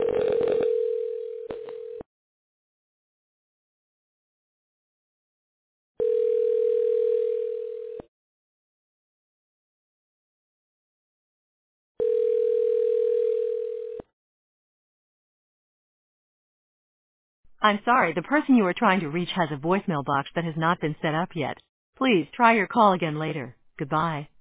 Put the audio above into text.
I'm sorry, the person you are trying to reach has a voicemail box that has not been set up yet. Please try your call again later. Goodbye.